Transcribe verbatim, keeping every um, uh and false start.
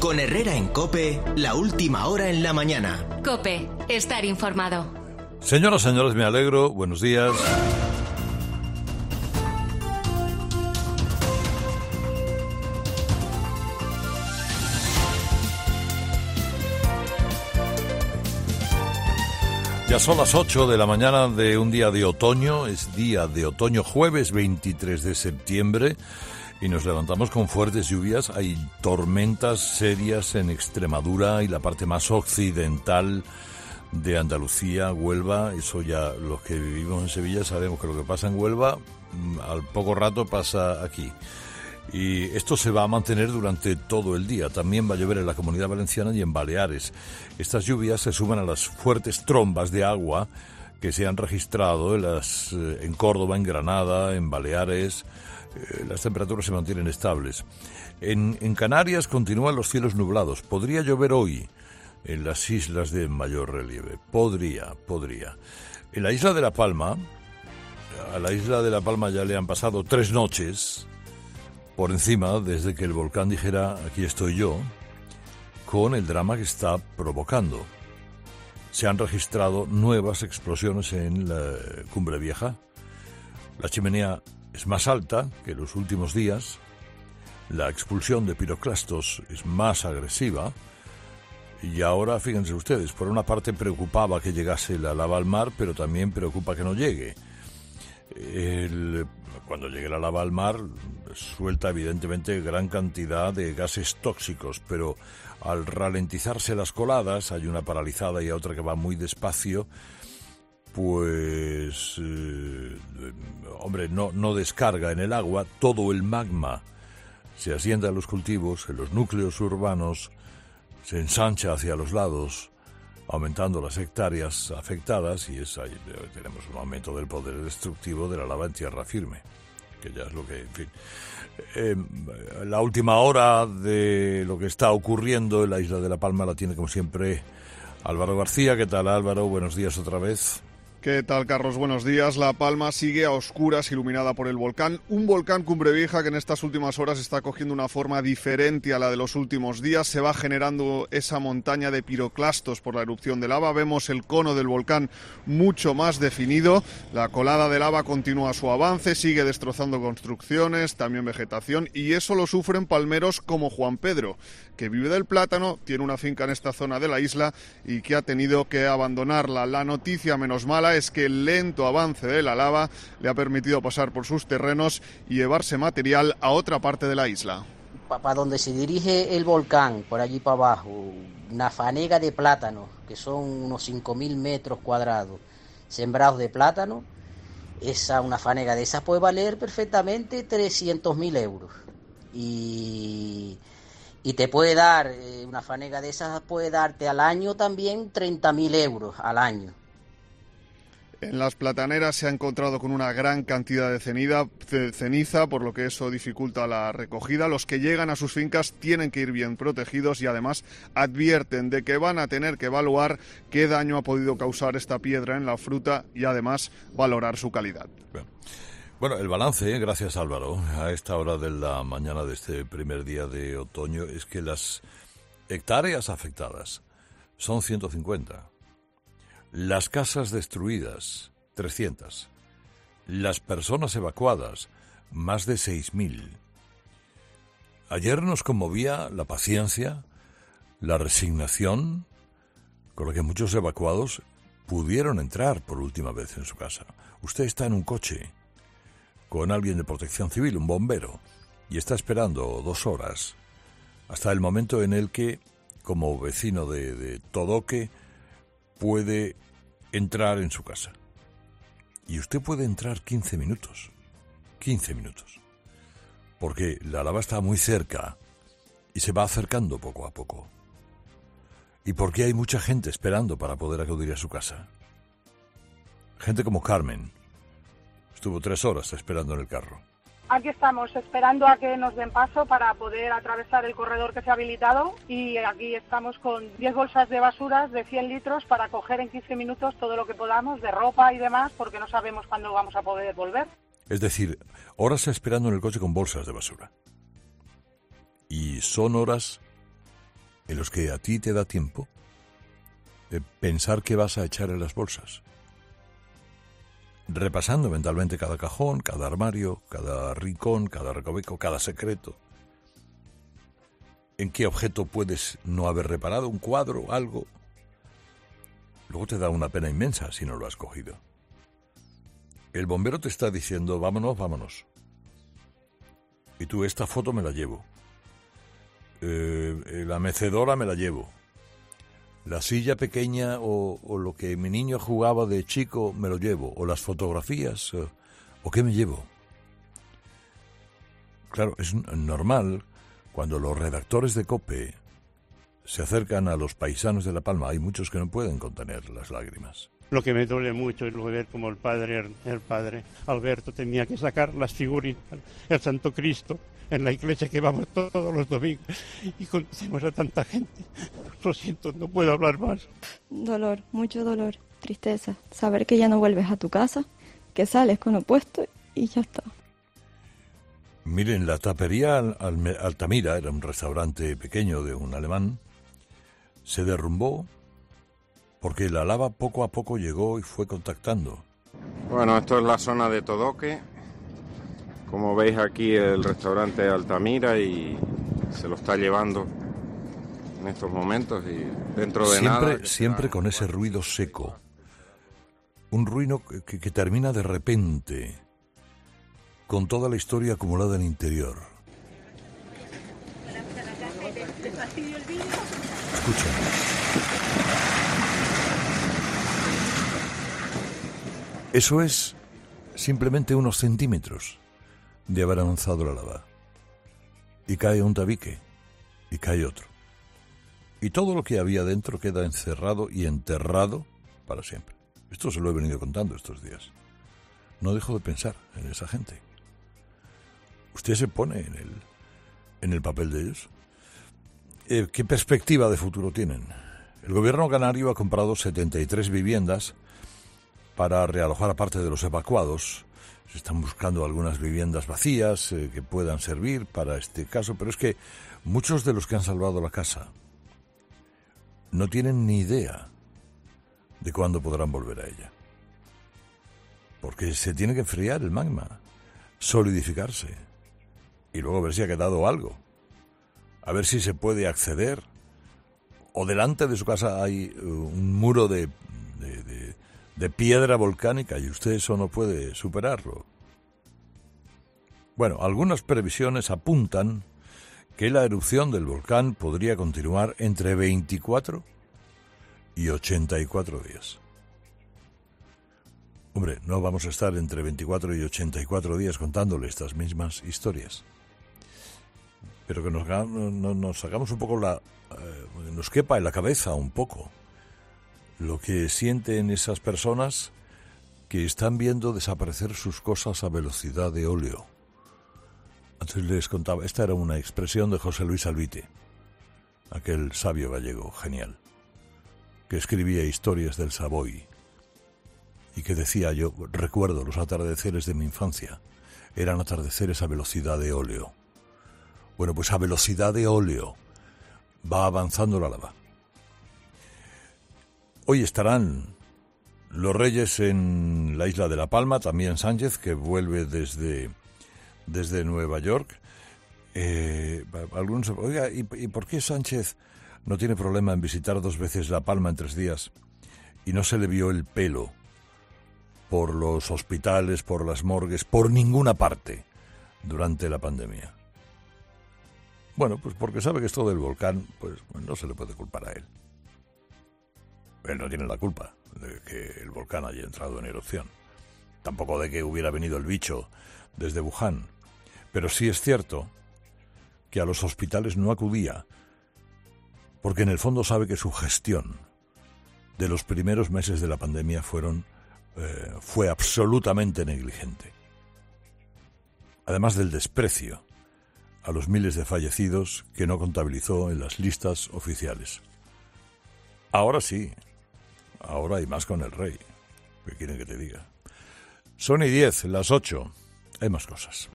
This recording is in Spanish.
Con Herrera en COPE, la última hora en la mañana. COPE, estar informado. Señoras, señores, me alegro. Buenos días. Ya son las ocho de la mañana de un día de otoño. Es día de otoño, jueves veintitrés de septiembre. Y nos levantamos con fuertes lluvias. Hay tormentas serias en Extremadura y la parte más occidental de Andalucía, Huelva. Eso ya los que vivimos en Sevilla sabemos que lo que pasa en Huelva al poco rato pasa aquí. Y esto se va a mantener durante todo el día. También va a llover en la Comunidad Valenciana y en Baleares. Estas lluvias se suman a las fuertes trombas de agua que se han registrado en, las, en Córdoba, en Granada, en Baleares. Las temperaturas se mantienen estables. En, en Canarias continúan los cielos nublados. Podría llover hoy en las islas de mayor relieve. Podría, podría. En la isla de La Palma, a la isla de La Palma ya le han pasado tres noches por encima desde que el volcán dijera aquí estoy yo, con el drama que está provocando. Se han registrado nuevas explosiones en la Cumbre Vieja. La chimenea es más alta que los últimos días, la expulsión de piroclastos es más agresiva y ahora, fíjense ustedes, por una parte preocupaba que llegase la lava al mar, pero también preocupa que no llegue. El, cuando llegue la lava al mar suelta evidentemente gran cantidad de gases tóxicos, pero al ralentizarse las coladas, hay una paralizada y otra que va muy despacio, pues, eh, hombre, no, no descarga en el agua, todo el magma se asienta en los cultivos, en los núcleos urbanos, se ensancha hacia los lados, aumentando las hectáreas afectadas, y es ahí tenemos un aumento del poder destructivo de la lava en tierra firme, que ya es lo que, en fin. Eh, la última hora de lo que está ocurriendo en la isla de La Palma la tiene, como siempre, Álvaro García. ¿Qué tal, Álvaro? Buenos días otra vez. ¿Qué tal, Carlos? Buenos días. La Palma sigue a oscuras, iluminada por el volcán. Un volcán Cumbre Vieja que en estas últimas horas está cogiendo una forma diferente a la de los últimos días. Se va generando esa montaña de piroclastos por la erupción de lava. Vemos el cono del volcán mucho más definido. La colada de lava continúa su avance, sigue destrozando construcciones, también vegetación, y eso lo sufren palmeros como Juan Pedro, que vive del plátano, tiene una finca en esta zona de la isla y que ha tenido que abandonarla. La noticia menos mala es que el lento avance de la lava le ha permitido pasar por sus terrenos y llevarse material a otra parte de la isla. Para donde se dirige el volcán, por allí para abajo, una fanega de plátano, que son unos cinco mil metros cuadrados, sembrados de plátano. Esa, una fanega de esas puede valer perfectamente trescientos mil euros. Y... Y te puede dar, eh, una fanega de esas puede darte al año también treinta mil euros al año. En las plataneras se ha encontrado con una gran cantidad de ceniza, ceniza, por lo que eso dificulta la recogida. Los que llegan a sus fincas tienen que ir bien protegidos y además advierten de que van a tener que evaluar qué daño ha podido causar esta piedra en la fruta y además valorar su calidad. Bueno. Bueno, el balance, gracias Álvaro, a esta hora de la mañana de este primer día de otoño, es que las hectáreas afectadas son ciento cincuenta, las casas destruidas, trescientas, las personas evacuadas, más de seis mil. Ayer nos conmovía la paciencia, la resignación, con la que muchos evacuados pudieron entrar por última vez en su casa. Usted está en un coche con alguien de Protección Civil, un bombero, y está esperando dos horas hasta el momento en el que, como vecino de, de Todoque, puede entrar en su casa. Y usted puede entrar quince minutos, quince minutos, porque la lava está muy cerca y se va acercando poco a poco. ¿Y porque hay mucha gente esperando para poder acudir a su casa? Gente como Carmen. Estuvo tres horas esperando en el carro. Aquí estamos esperando a que nos den paso para poder atravesar el corredor que se ha habilitado, y aquí estamos con diez bolsas de basuras de cien litros para coger en quince minutos todo lo que podamos de ropa y demás, porque no sabemos cuándo vamos a poder volver. Es decir, horas esperando en el coche con bolsas de basura. Y son horas en los que a ti te da tiempo de pensar qué vas a echar en las bolsas, repasando mentalmente cada cajón, cada armario, cada rincón, cada recoveco, cada secreto. ¿En qué objeto puedes no haber reparado? ¿Un cuadro? ¿Algo? Luego te da una pena inmensa si no lo has cogido. El bombero te está diciendo, vámonos, vámonos. Y tú, esta foto me la llevo. Eh, la mecedora me la llevo. La silla pequeña o, o lo que mi niño jugaba de chico me lo llevo. O las fotografías. O, ¿o qué me llevo? Claro, es normal cuando los redactores de COPE se acercan a los paisanos de La Palma. Hay muchos que no pueden contener las lágrimas. Lo que me duele mucho es ver como el padre, el padre Alberto tenía que sacar las figuritas, el Santo Cristo, en la iglesia que vamos todos los domingos y conocemos a tanta gente. Lo siento, no puedo hablar más. Dolor, mucho dolor, tristeza. Saber que ya no vuelves a tu casa, que sales con lo puesto y ya está. Miren, la tapería Altamira, era un restaurante pequeño de un alemán, se derrumbó porque la lava poco a poco llegó y fue contactando. Bueno, esto es la zona de Todoque. Como veis aquí el restaurante Altamira y se lo está llevando en estos momentos y dentro de siempre, nada... Siempre con ese ruido seco. Un ruido que, que termina de repente, con toda la historia acumulada en el interior. Escucha. Eso es simplemente unos centímetros de haber avanzado la lava. Y cae un tabique, y cae otro. Y todo lo que había dentro queda encerrado y enterrado para siempre. Esto se lo he venido contando estos días. No dejo de pensar en esa gente. Usted se pone en el, en el papel de ellos. Eh, ¿Qué perspectiva de futuro tienen? El gobierno canario ha comprado setenta y tres viviendas para realojar a parte de los evacuados. Se están buscando algunas viviendas vacías eh, que puedan servir para este caso, pero es que muchos de los que han salvado la casa no tienen ni idea de cuándo podrán volver a ella. Porque se tiene que enfriar el magma, solidificarse, y luego ver si ha quedado algo. A ver si se puede acceder. O delante de su casa hay un muro de, de, de, de piedra volcánica y usted eso no puede superarlo. Bueno, algunas previsiones apuntan que la erupción del volcán podría continuar entre veinticuatro y ochenta y cuatro días. Hombre, no vamos a estar entre veinticuatro y ochenta y cuatro días contándole estas mismas historias. Pero que nos, nos, nos hagamos un poco la... Eh, nos quepa en la cabeza un poco lo que sienten esas personas que están viendo desaparecer sus cosas a velocidad de óleo. Antes les contaba, esta era una expresión de José Luis Albite, aquel sabio gallego genial, que escribía historias del Savoy y que decía: yo recuerdo los atardeceres de mi infancia, eran atardeceres a velocidad de óleo. Bueno, pues a velocidad de óleo va avanzando la lava. Hoy estarán los Reyes en la isla de La Palma, también Sánchez, que vuelve desde, desde Nueva York. Eh, algunos, oiga, ¿y, ¿y por qué Sánchez no tiene problema en visitar dos veces La Palma en tres días y no se le vio el pelo por los hospitales, por las morgues, por ninguna parte durante la pandemia? Bueno, pues porque sabe que esto del volcán, pues no se le puede culpar a él. Él no tiene la culpa de que el volcán haya entrado en erupción. Tampoco de que hubiera venido el bicho desde Wuhan. Pero sí es cierto que a los hospitales no acudía, porque en el fondo sabe que su gestión de los primeros meses de la pandemia fueron, eh, fue absolutamente negligente. Además del desprecio a los miles de fallecidos que no contabilizó en las listas oficiales. Ahora sí, ahora hay más con el rey. ¿Qué quieren que te diga? Son y diez, las ocho. Hay más cosas.